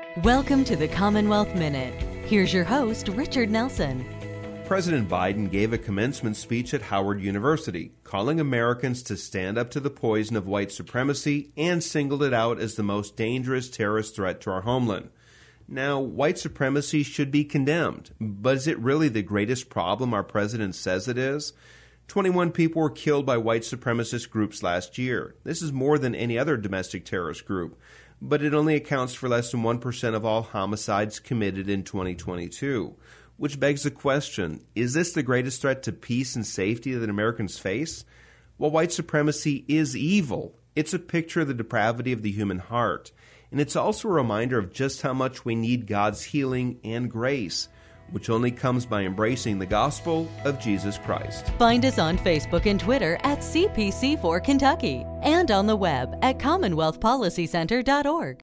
Welcome to the Commonwealth Minute. Here's your host, Richard Nelson. President Biden gave a commencement speech at Howard University, calling Americans to stand up to the poison of white supremacy and singled it out as the most dangerous terrorist threat to our homeland. Now, white supremacy should be condemned, but is it really the greatest problem our president says it is? 21 people were killed by white supremacist groups last year. This is more than any other domestic terrorist group, but it only accounts for less than 1% of all homicides committed in 2022. Which begs the question, is this the greatest threat to peace and safety that Americans face? While white supremacy is evil, it's a picture of the depravity of the human heart. And it's also a reminder of just how much we need God's healing and grace, which only comes by embracing the gospel of Jesus Christ. Find us on Facebook and Twitter at CPC4 Kentucky and on the web at CommonwealthPolicyCenter.org.